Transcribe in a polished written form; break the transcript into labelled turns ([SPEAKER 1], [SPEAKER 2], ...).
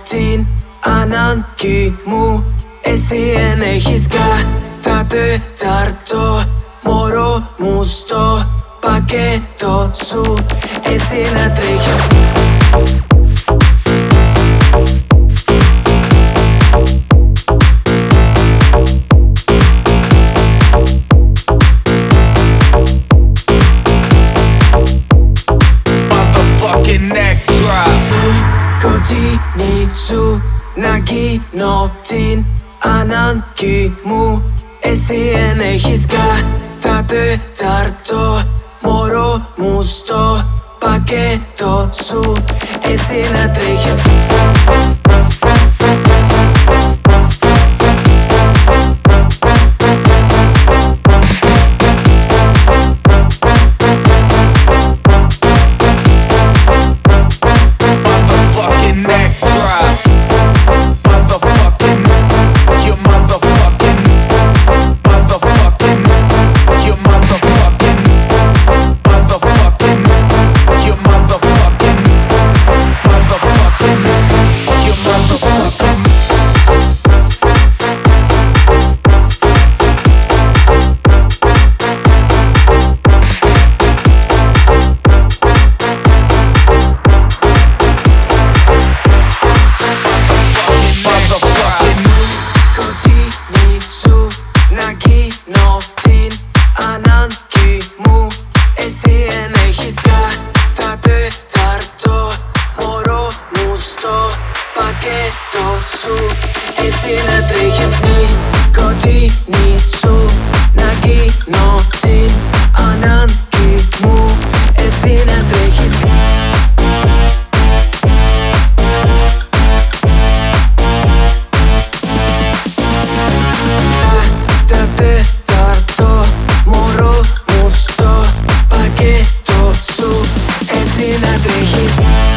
[SPEAKER 1] την ανάγκη μου. Εσύ ενέχεις κατά τέταρτο μωρό μου στο πακέτο σου. Εσύ να τρέχεις. Κοντινή σου να γίνω την ανάγκη μου. Εσύ ενέχεις κατά τέταρτο μωρό μου στο πακέτο σου. Εσύ να τρέχεις. Εσύ να τρέχεις, κοντινή σου να γίνω την ανάγκη μου. Εσύ να τρέχεις. Τα τέταρτο μωρό μου στο πακέτο σου. Εσύ να τρέχεις.